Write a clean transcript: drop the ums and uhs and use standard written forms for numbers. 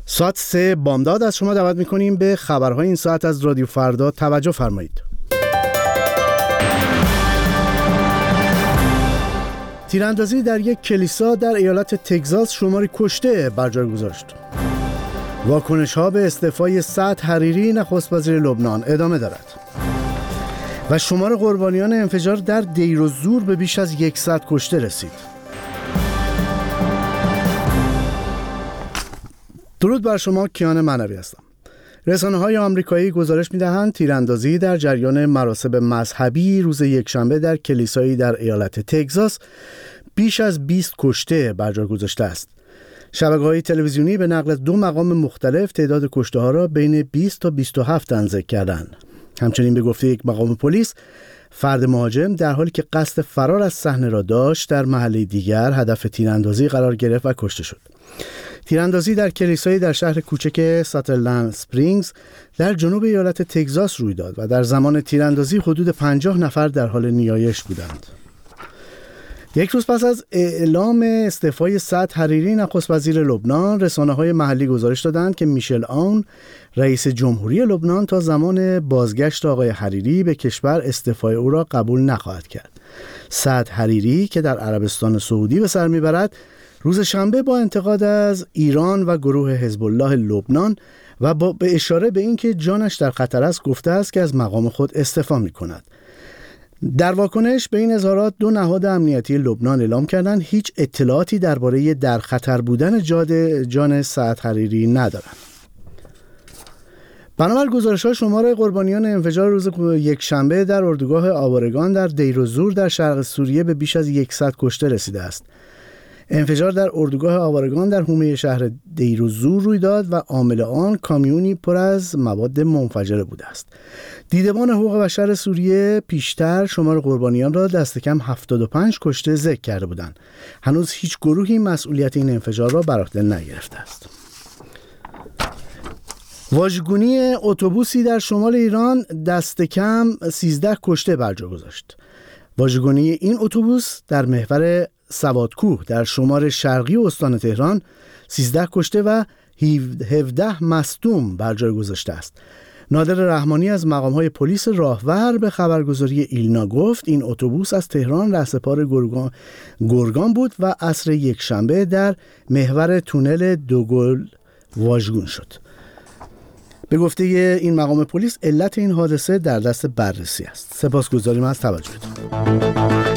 ساعت 3 بامداد از شما دعوت میکنیم به خبرهای این ساعت از رادیو فردا توجه فرمایید. تیراندازی در یک کلیسا در ایالت تگزاس شماری کشته بر جای گذاشت. واکنش‌ها به استعفای سعد حریری نخست وزیر لبنان ادامه دارد. و شمار قربانیان انفجار در دیر و زور به بیش از 100 کشته رسید. درود بر شما، کیان معنوی هستم. رسانه‌های آمریکایی گزارش می‌دهند تیراندازی در جریان مراسم مذهبی روز یکشنبه در کلیسایی در ایالت تگزاس بیش از 20 کشته بر جای گذاشته است. شبکه‌های تلویزیونی به نقل از 2 مقام مختلف تعداد کشته‌ها را بین 20 تا 27 ذکر کردند. همچنین به گفته یک مقام پلیس، فرد مهاجم در حالی که قصد فرار از صحنه را داشت در محله دیگر هدف تیراندازی قرار گرفت و کشته شد. تیراندازی در کلیسایی در شهر کوچک ساترلند اسپرینگز در جنوب ایالت تگزاس روی داد و در زمان تیراندازی حدود 50 نفر در حال نیایش بودند. یک روز پس از اعلام استعفای سعد حریری نخست وزیر لبنان، رسانه‌های محلی گزارش دادند که میشل عون رئیس جمهوری لبنان تا زمان بازگشت آقای حریری به کشور استعفای او را قبول نخواهد کرد. سعد حریری که در عربستان سعودی به سر میبرد، روز شنبه با انتقاد از ایران و گروه حزب الله لبنان و به اشاره به اینکه جانش در خطر است گفته است که از مقام خود استعفا می‌کند. در واکنش به این اظهارات 2 نهاد امنیتی لبنان اعلام کردند هیچ اطلاعاتی درباره در خطر بودن جان سعد حریری ندارند. بنابر گزارش‌ها شمار قربانیان انفجار روز یکشنبه در اردوگاه آوارگان در دیر و زور در شرق سوریه به بیش از 100 کشته رسیده است. انفجار در اردوگاه آوارگان در حومه شهر دیر و زور روی داد و عامل آن کامیونی پر از مواد منفجره بوده است. دیدبان حقوق بشر سوریه پیشتر شمار قربانیان را دست کم 75 کشته ذکر کرده بودند. هنوز هیچ گروهی مسئولیت این انفجار را بر عهده نگرفته است. واژگونی اتوبوسی در شمال ایران دست کم 13 کشته بر جا گذاشت. واژگونی این اتوبوس در محور سوادکوه در شمال شرقی استان تهران 13 کشته و 17 مصدوم بر جای گذاشته است. نادر رحمانی از مقام‌های پلیس راهور به خبرگزاری ایلنا گفت این اتوبوس از تهران رهسپار گرگان بود و عصر یکشنبه در محور تونل دوگل واژگون شد. به گفته این مقام پلیس علت این حادثه در دست بررسی است. سپاسگزاریم از توجهتون.